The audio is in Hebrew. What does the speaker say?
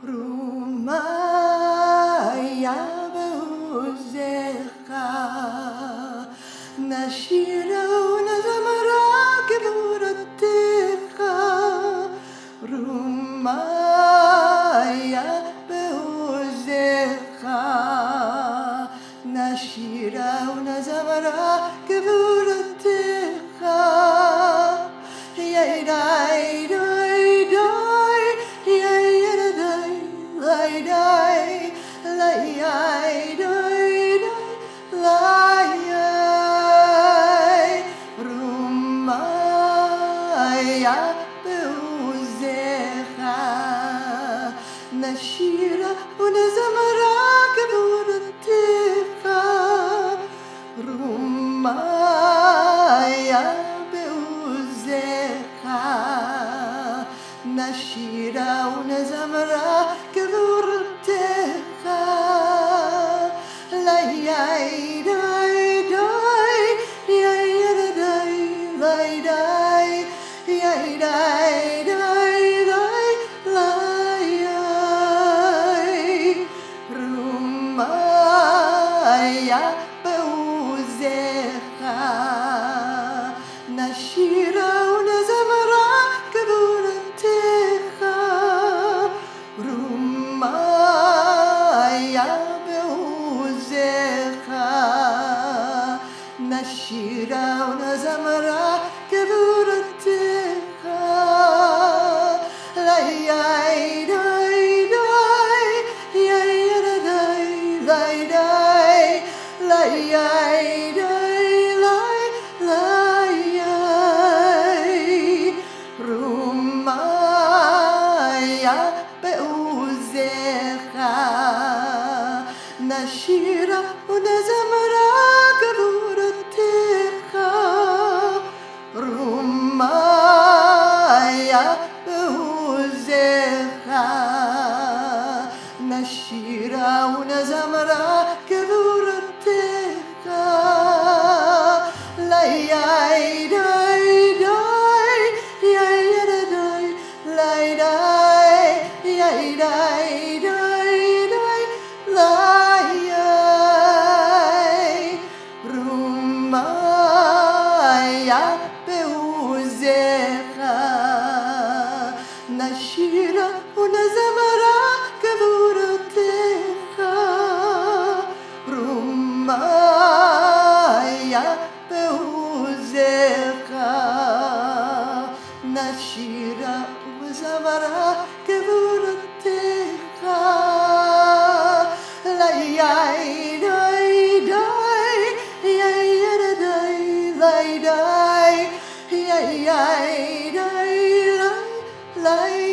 רומיה בעוזך נשירה ונזמרה גבורתך רומיה בעוזך נשירה ונזמרה גבורתך ידי בעוזך נשירה ונזמרה גבורתך רומיה בעוזך נשירה ונזמרה גבורתך רומיה בעוזך נשירה ונזמרה גבורתך רומיה בעוזך נשירה ונזמרה גבורתך רומיה בעוזך נשירה ונזמרה גבורתך רומיה בעוזך נשירה ונזמרה גבורתך רומיה בעוזך נשירה ונזמרה גבורתך רומיה בעוזך נשירה ונזמרה גבורתך lie